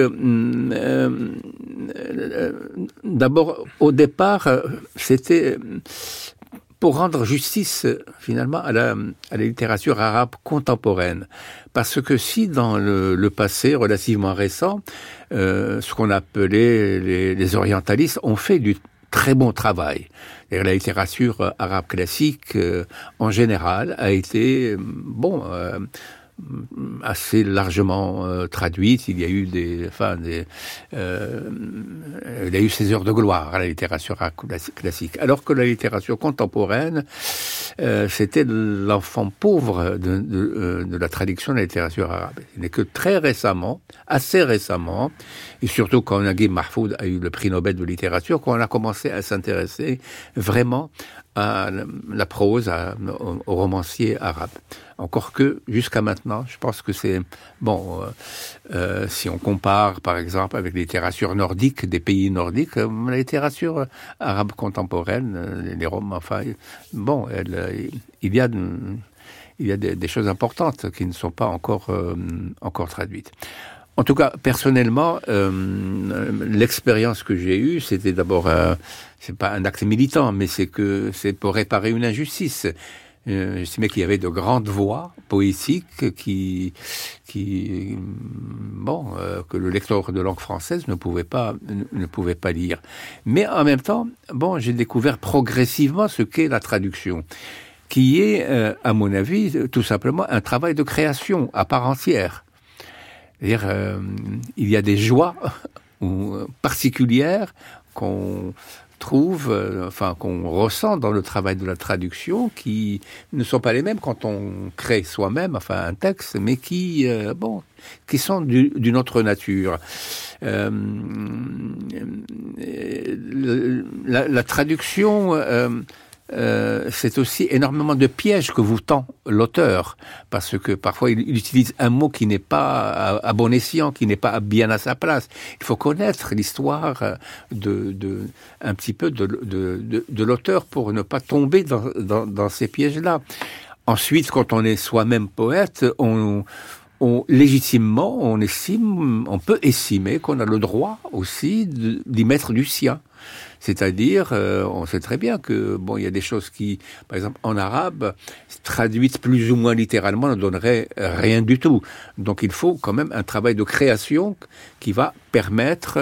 d'abord, au départ, c'était pour rendre justice, finalement, à la littérature arabe contemporaine. Parce que si dans le passé relativement récent, ce qu'on appelait les orientalistes ont fait du très bon travail. Et la littérature arabe classique, en général, a été, assez largement traduite. Il y a eu il y a eu ses heures de gloire à la littérature arabe classique. Alors que la littérature contemporaine, c'était l'enfant pauvre de la traduction de la littérature arabe. Il n'est que très récemment, assez récemment, et surtout quand Naguib Mahfoud a eu le prix Nobel de littérature, qu'on a commencé à s'intéresser vraiment à la prose, aux romanciers arabes. Encore que, jusqu'à maintenant, je pense que c'est... si on compare, par exemple, avec la littérature nordique, des pays nordiques, la littérature arabe contemporaine, les romans, il y a des choses importantes qui ne sont pas encore traduites. En tout cas, personnellement, l'expérience que j'ai eue, c'était d'abord, c'est pas un acte militant, mais c'est pour réparer une injustice. J'estimais qu'il y avait de grandes voix poétiques que le lecteur de langue française ne pouvait pas lire. Mais en même temps, j'ai découvert progressivement ce qu'est la traduction, qui est, à mon avis, tout simplement un travail de création à part entière. C'est-à-dire, il y a des joies particulières qu'on trouve, qu'on ressent dans le travail de la traduction, qui ne sont pas les mêmes quand on crée soi-même, un texte, mais qui sont d'une autre nature. La traduction, c'est aussi énormément de pièges que vous tend l'auteur, parce que parfois il utilise un mot qui n'est pas à bon escient, qui n'est pas bien à sa place. Il faut connaître l'histoire un petit peu de l'auteur pour ne pas tomber dans ces pièges-là. Ensuite, quand on est soi-même poète, légitimement, on peut estimer qu'on a le droit aussi d'y mettre du sien. C'est-à-dire, on sait très bien que, il y a des choses qui, par exemple, en arabe, traduites plus ou moins littéralement, ne donneraient rien du tout. Donc, il faut quand même un travail de création qui va permettre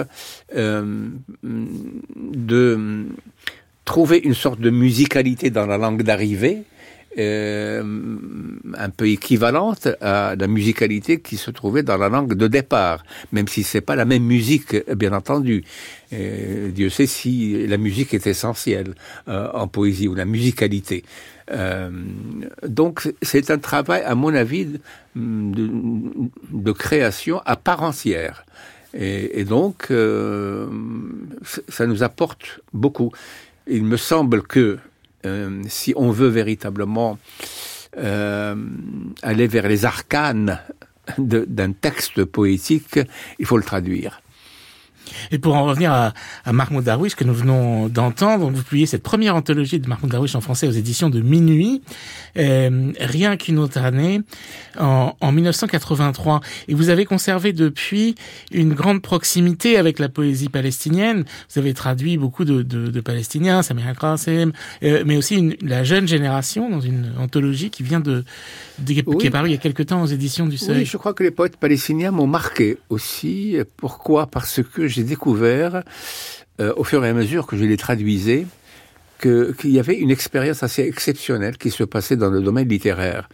de trouver une sorte de musicalité dans la langue d'arrivée, un peu équivalente à la musicalité qui se trouvait dans la langue de départ, même si c'est pas la même musique, bien entendu. Dieu sait si la musique est essentielle en poésie, ou la musicalité. Donc c'est un travail, à mon avis, de création à part entière. Et donc ça nous apporte beaucoup. Il me semble que si on veut véritablement aller vers les arcanes d'un texte poétique, il faut le traduire. Et pour en revenir à Mahmoud Darwish que nous venons d'entendre, vous publiez cette première anthologie de Mahmoud Darwish en français aux éditions de Minuit, rien qu'une autre année, en 1983. Et vous avez conservé depuis une grande proximité avec la poésie palestinienne. Vous avez traduit beaucoup de Palestiniens, Samir al-Qassem, mais aussi la jeune génération dans une anthologie qui vient qui est parue il y a quelque temps aux éditions du Seuil. Oui, je crois que les poètes palestiniens m'ont marqué aussi. Pourquoi ? Parce que j'ai découvert, au fur et à mesure que je les traduisais, qu'il y avait une expérience assez exceptionnelle qui se passait dans le domaine littéraire.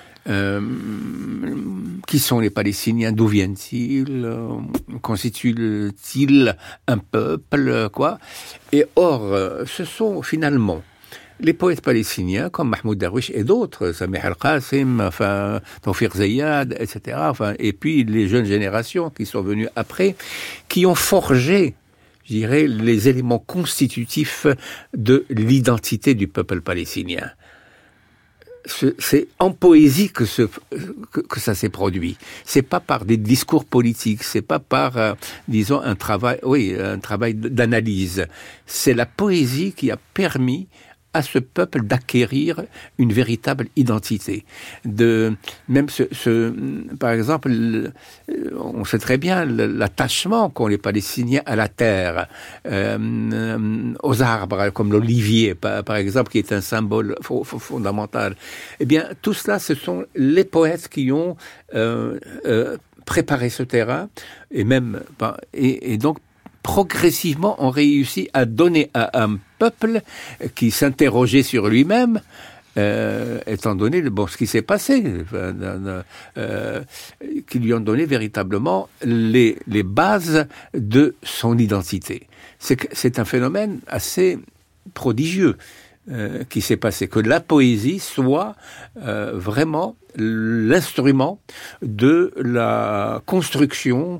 Qui sont les Palestiniens? D'où viennent-ils? Constituent-ils un peuple, quoi? Et or, ce sont finalement les poètes palestiniens, comme Mahmoud Darwish et d'autres, Samir al-Qassem, Tawfiq Zayad, etc., et puis les jeunes générations qui sont venues après, qui ont forgé, je dirais, les éléments constitutifs de l'identité du peuple palestinien. C'est en poésie que ça s'est produit. C'est pas par des discours politiques, c'est pas par, disons, un travail d'analyse. C'est la poésie qui a permis à ce peuple d'acquérir une véritable identité. Même par exemple, on sait très bien l'attachement qu'ont les Palestiniens à la terre, aux arbres, comme l'olivier, par exemple, qui est un symbole fondamental. Eh bien, tout cela, ce sont les poètes qui ont préparé ce terrain, et donc, progressivement, on réussit à donner à un peuple qui s'interrogeait sur lui-même, étant donné ce qui s'est passé, qui lui ont donné véritablement les bases de son identité. C'est un phénomène assez prodigieux qui s'est passé, que la poésie soit vraiment l'instrument de la construction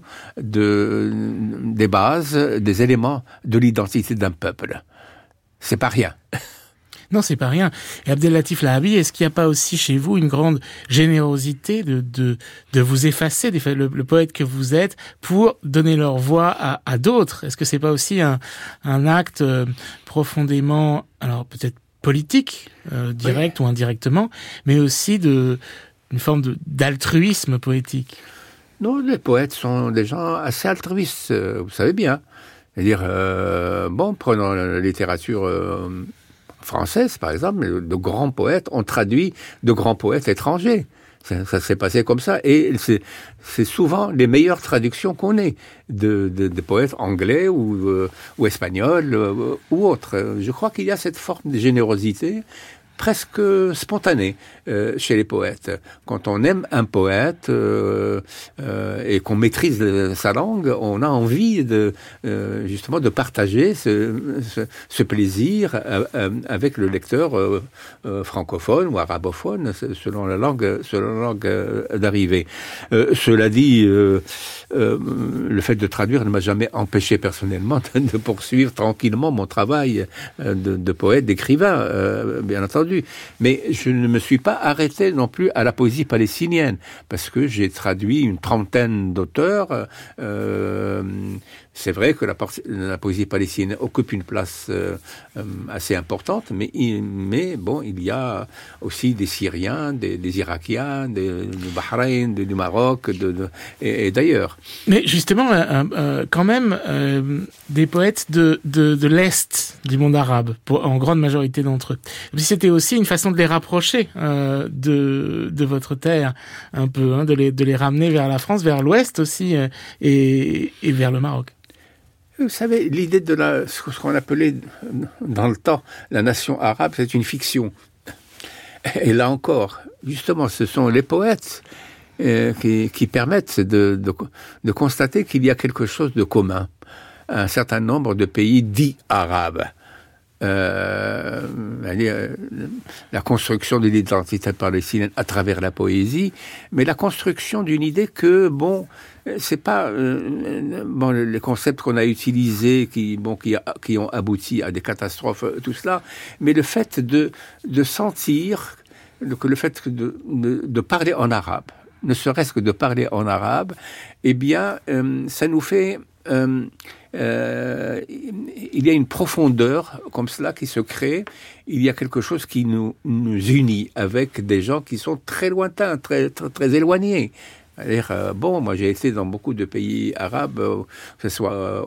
des bases, des éléments de l'identité d'un peuple. C'est pas rien. Non, c'est pas rien. Et Abdellatif Lahabi, est-ce qu'il n'y a pas aussi chez vous une grande générosité de vous effacer, le poète que vous êtes, pour donner leur voix à d'autres? Est-ce que c'est pas aussi un acte profondément, alors peut-être politique, direct ou indirectement, mais aussi une forme d'altruisme poétique? Non, les poètes sont des gens assez altruistes, vous savez bien. C'est-à-dire, prenons la littérature française, par exemple, de grands poètes ont traduit de grands poètes étrangers. Ça s'est passé comme ça, et c'est souvent les meilleures traductions qu'on ait de poètes anglais ou espagnols ou autres. Je crois qu'il y a cette forme de générosité presque spontanée chez les poètes. Quand on aime un poète et qu'on maîtrise sa langue, on a envie justement de partager ce plaisir avec le lecteur francophone ou arabophone, selon la langue d'arrivée. Cela dit, le fait de traduire ne m'a jamais empêché personnellement de poursuivre tranquillement mon travail de poète, d'écrivain, bien entendu. Mais je ne me suis pas arrêté non plus à la poésie palestinienne, parce que j'ai traduit une trentaine d'auteurs. C'est vrai que la poésie palestinienne occupe une place assez importante, mais il y a aussi des Syriens, des Irakiens, du Bahreïn, du Maroc et d'ailleurs. Mais justement, quand même, des poètes de l'Est du monde arabe, en grande majorité d'entre eux. C'était aussi une façon de les rapprocher de votre terre, un peu, de les ramener vers la France, vers l'Ouest aussi, et vers le Maroc. Vous savez, l'idée de ce qu'on appelait dans le temps la nation arabe, c'est une fiction. Et là encore, justement, ce sont les poètes qui permettent de constater qu'il y a quelque chose de commun à un certain nombre de pays dits arabes. La construction de l'identité palestinienne à travers la poésie, mais la construction d'une idée que, c'est pas les concepts qu'on a utilisés qui ont abouti à des catastrophes, tout cela, mais le fait de sentir que le fait de parler en arabe, ne serait-ce que de parler en arabe, eh bien, ça nous fait il y a une profondeur comme cela qui se crée. Il y a quelque chose qui nous unit avec des gens qui sont très lointains, très, très, très éloignés. Moi j'ai été dans beaucoup de pays arabes, que ce soit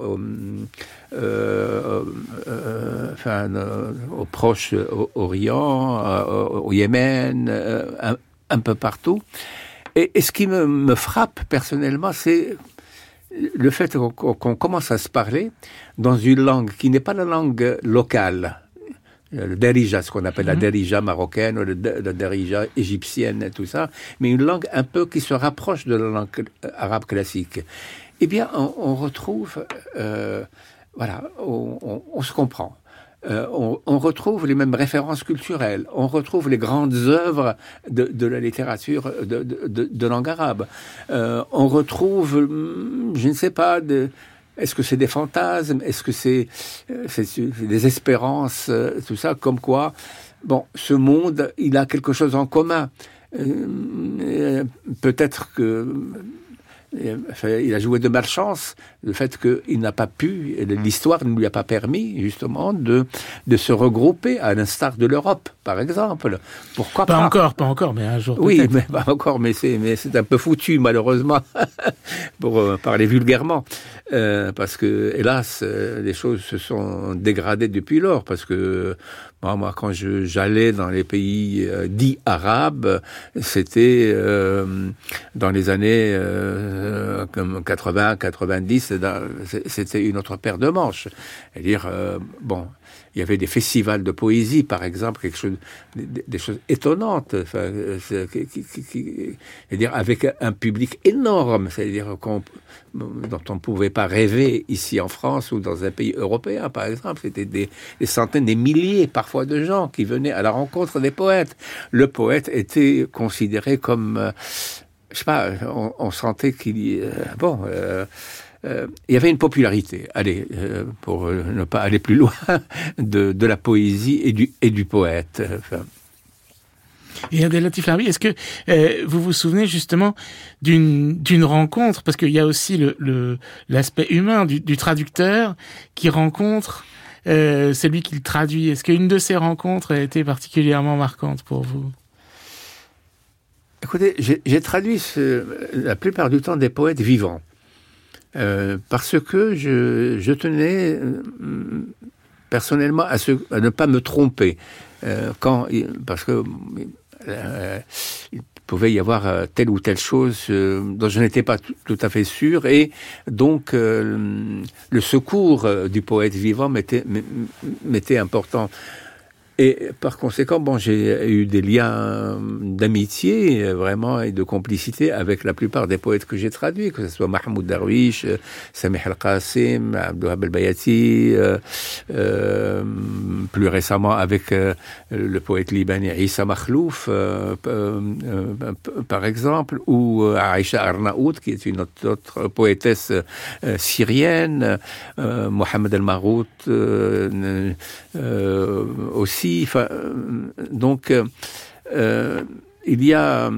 au Proche-Orient, au Yémen, un peu partout. Et ce qui me frappe personnellement, c'est le fait qu'on commence à se parler dans une langue qui n'est pas la langue locale. Le darija, ce qu'on appelle la darija marocaine, ou la darija égyptienne, et tout ça, mais une langue un peu qui se rapproche de la langue arabe classique. Eh bien, on retrouve, on se comprend. On retrouve les mêmes références culturelles, on retrouve les grandes œuvres de la littérature de langue arabe. On retrouve, je ne sais pas, est-ce que c'est des fantasmes, est-ce que c'est des espérances, tout ça, comme quoi, ce monde, il a quelque chose en commun. Peut-être que il a joué de malchance, le fait qu'il n'a pas pu, l'histoire ne lui a pas permis, justement, de se regrouper, à l'instar de l'Europe, par exemple. Pourquoi pas? Pas encore, mais un jour oui, peut-être. Mais pas encore, mais c'est un peu foutu, malheureusement, pour parler vulgairement. Parce que, hélas, les choses se sont dégradées depuis lors, parce que moi, quand j'allais dans les pays dits arabes, c'était dans les années comme 80, 90, c'était une autre paire de manches. C'est-à-dire, il y avait des festivals de poésie, par exemple, des choses étonnantes, c'est-à-dire avec un public énorme, c'est-à-dire dont on ne pouvait pas rêver ici en France ou dans un pays européen, par exemple. C'était des centaines, des milliers parfois de gens qui venaient à la rencontre des poètes. Le poète était considéré comme, je sais pas, on sentait qu'il y il y avait une popularité, pour ne pas aller plus loin, de la poésie et du poète. Et Abdel-Latif Larbi, est-ce que vous vous souvenez justement d'une rencontre, parce qu'il y a aussi l'aspect humain du traducteur qui rencontre celui qui le traduit. Est-ce qu'une de ces rencontres a été particulièrement marquante pour vous? Écoutez, j'ai traduit la plupart du temps des poètes vivants. Parce que je tenais personnellement à ne pas me tromper parce que il pouvait y avoir telle ou telle chose dont je n'étais pas tout à fait sûr, et donc le secours du poète vivant m'était important. Et par conséquent, j'ai eu des liens d'amitié, vraiment, et de complicité avec la plupart des poètes que j'ai traduits, que ce soit Mahmoud Darwish, Samih Al-Qasim, Abdouhab Al-Bayati, plus récemment avec le poète libanais Issa Makhlouf, par exemple, ou Aïcha Arnaout, qui est une autre poétesse syrienne, Mohamed El-Marout aussi. Donc, il y a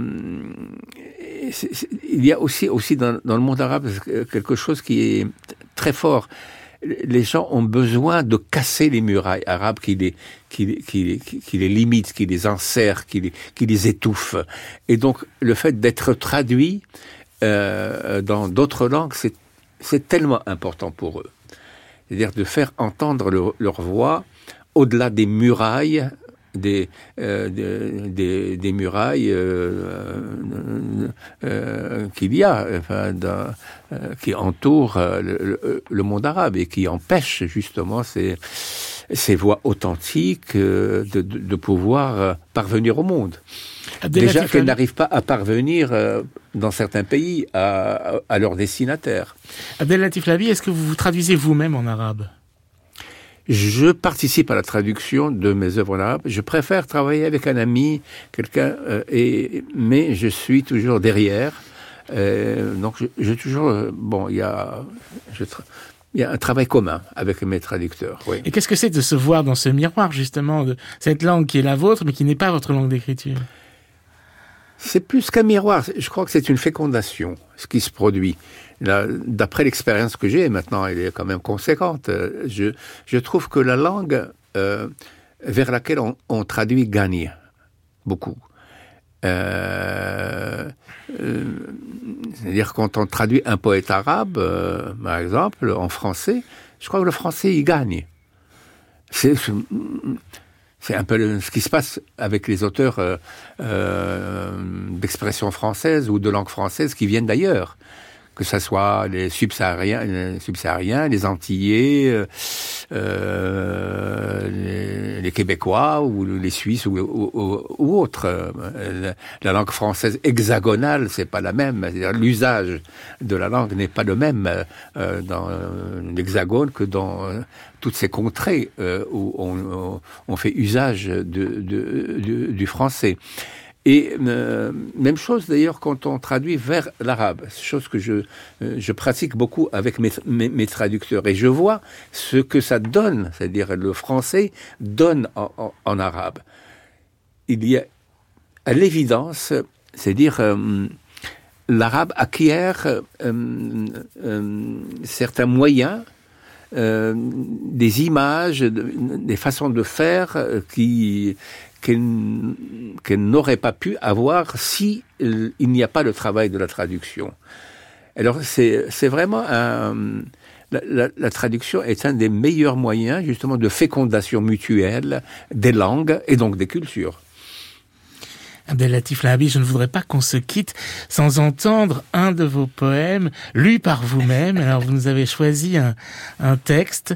aussi dans le monde arabe quelque chose qui est très fort. Les gens ont besoin de casser les murailles arabes qui les limitent, qui les enserrent, qui les étouffent. Et donc, le fait d'être traduit dans d'autres langues, c'est tellement important pour eux. C'est-à-dire de faire entendre leur voix au-delà des murailles, des murailles qu'il y a, qui entourent le monde arabe et qui empêchent justement ces voix authentiques de pouvoir parvenir au monde. Déjà qu'elles n'arrivent pas à parvenir dans certains pays à leurs destinataires. Abdel-Latif Larbi, est-ce que vous traduisez vous-même en arabe ? Je participe à la traduction de mes œuvres en arabe. Je préfère travailler avec un ami, quelqu'un, mais je suis toujours derrière. Donc, j'ai toujours, il y a un travail commun avec mes traducteurs. Oui. Et qu'est-ce que c'est de se voir dans ce miroir, justement, de cette langue qui est la vôtre, mais qui n'est pas votre langue d'écriture? C'est plus qu'un miroir, je crois que c'est une fécondation, ce qui se produit. Là, d'après l'expérience que j'ai, maintenant elle est quand même conséquente, je trouve que la langue vers laquelle on traduit gagne beaucoup. C'est-à-dire quand on traduit un poète arabe, par exemple, en français, je crois que le français y gagne. C'est un peu ce qui se passe avec les auteurs d'expression française ou de langue française qui viennent d'ailleurs, que ce soit les subsahariens, les Antillais, les Québécois ou les Suisses ou autres. La langue française hexagonale, c'est pas la même. C'est-à-dire, l'usage de la langue n'est pas le même dans l'Hexagone que dans toutes ces contrées où on fait usage du français. Et même chose d'ailleurs quand on traduit vers l'arabe, chose que je pratique beaucoup avec mes traducteurs, et je vois ce que ça donne, c'est-à-dire le français donne en arabe. Il y a à l'évidence, c'est-à-dire l'arabe acquiert certains moyens, des images, des façons de faire qu'elle n'aurait pas pu avoir si il n'y a pas le travail de la traduction. Alors c'est vraiment la traduction est un des meilleurs moyens justement de fécondation mutuelle des langues et donc des cultures. Abdellatif Lahabi, je ne voudrais pas qu'on se quitte sans entendre un de vos poèmes lu par vous-même. Alors vous nous avez choisi un texte.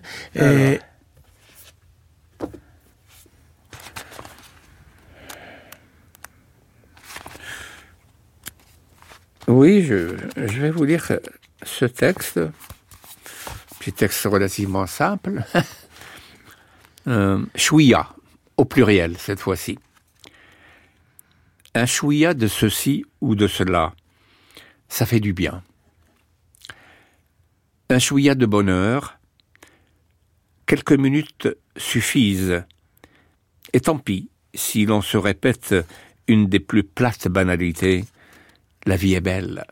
Oui, je vais vous lire ce texte, petit texte relativement simple. Chouïa, au pluriel cette fois-ci. Un chouïa de ceci ou de cela, ça fait du bien. Un chouïa de bonheur, quelques minutes suffisent. Et tant pis si l'on se répète une des plus plates banalités. La vie est belle.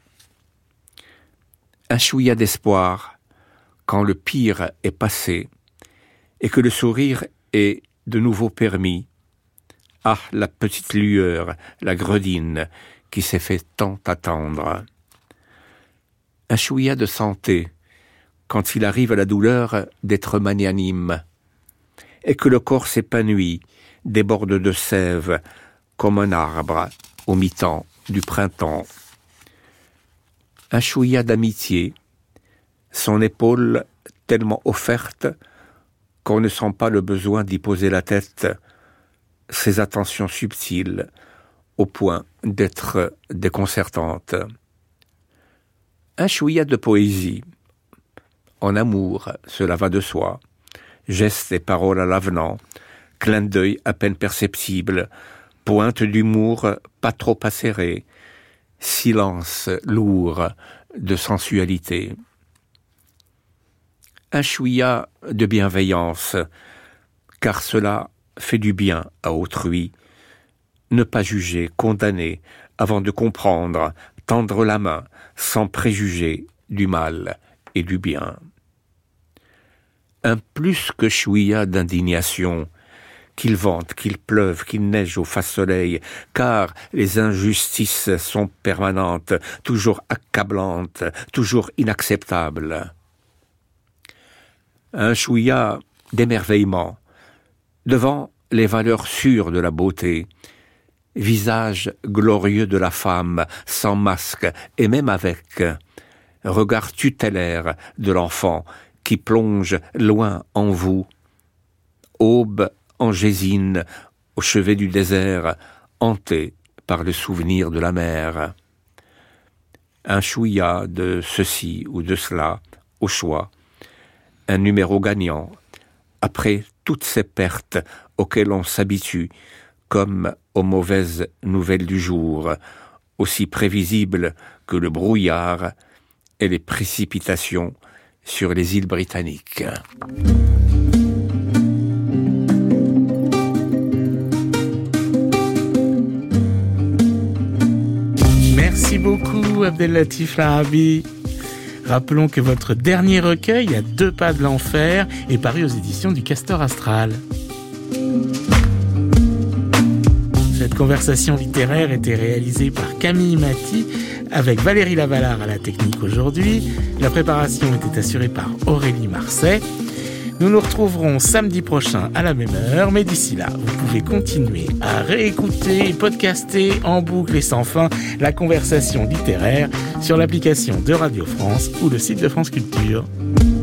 Un chouïa d'espoir, quand le pire est passé, et que le sourire est de nouveau permis. Ah, la petite lueur, la gredine, qui s'est fait tant attendre. Un chouïa de santé, quand il arrive à la douleur d'être magnanime, et que le corps s'épanouit, déborde de sève, comme un arbre au mi-temps du printemps. Un chouïa d'amitié, son épaule tellement offerte qu'on ne sent pas le besoin d'y poser la tête, ses attentions subtiles au point d'être déconcertantes. Un chouïa de poésie, en amour, cela va de soi, gestes et paroles à l'avenant, clin d'œil à peine perceptible, pointe d'humour pas trop acérée, silence lourd de sensualité. Un chouïa de bienveillance, car cela fait du bien à autrui. Ne pas juger, condamner, avant de comprendre, tendre la main, sans préjuger du mal et du bien. Un plus que chouïa d'indignation, qu'il vente, qu'il pleuve, qu'il neige au face-soleil, car les injustices sont permanentes, toujours accablantes, toujours inacceptables. Un chouïa d'émerveillement, devant les valeurs sûres de la beauté, visage glorieux de la femme, sans masque et même avec, regard tutélaire de l'enfant qui plonge loin en vous, aube angésine au chevet du désert, hanté par le souvenir de la mer. Un chouïa de ceci ou de cela, au choix, un numéro gagnant, après toutes ces pertes auxquelles on s'habitue, comme aux mauvaises nouvelles du jour, aussi prévisibles que le brouillard et les précipitations sur les îles britanniques. Merci beaucoup Abdellatif Larabi. Rappelons que votre dernier recueil, À 2 pas de l'enfer, est paru aux éditions du Castor Astral. Cette conversation littéraire était réalisée par Camille Maty avec Valérie Lavalard à la technique aujourd'hui. La préparation était assurée par Aurélie Marseille. Nous nous retrouverons samedi prochain à la même heure, mais d'ici là, vous pouvez continuer à réécouter et podcaster en boucle et sans fin la conversation littéraire sur l'application de Radio France ou le site de France Culture.